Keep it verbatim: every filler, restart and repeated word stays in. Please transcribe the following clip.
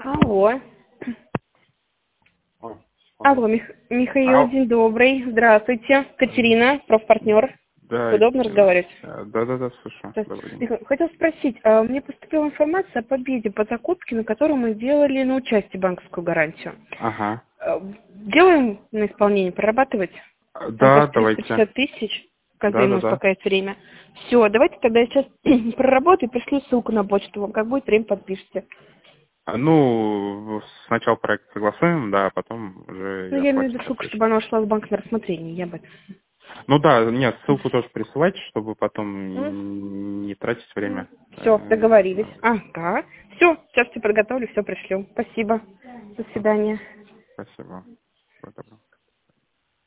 Алло. Ой, Алло, Мих- Михаил, Алло. день добрый. Здравствуйте. Катерина, профпартнер. Да, Удобно Екатерина. разговаривать? Э, Да-да-да, слушаю. Да. Добрый день. Михаил, хотел спросить, а, мне поступила информация о победе по закупке, на которую мы делали на участие банковскую гарантию. Ага. А, Делаем на исполнение, прорабатывать? А, Там Да, просто давайте. триста пятьдесят тысяч, как преимущество, Да-да-да. пока есть время. Все, давайте тогда я сейчас проработаю, пришлю ссылку на почту вам. Как будет время, подпишите. А, Ну, сначала проект согласуем, да, а потом уже Ну, и я имею в виду оплатим ссылку, чтобы последующую. она ушла в банк на рассмотрение, я бы. Ну да, нет, ссылку тоже присылайте, чтобы потом не тратить время. Все, Э, договорились. да. Ага. Все, сейчас все подготовлю, все пришлю. Спасибо. До свидания. Спасибо. Всего доброго.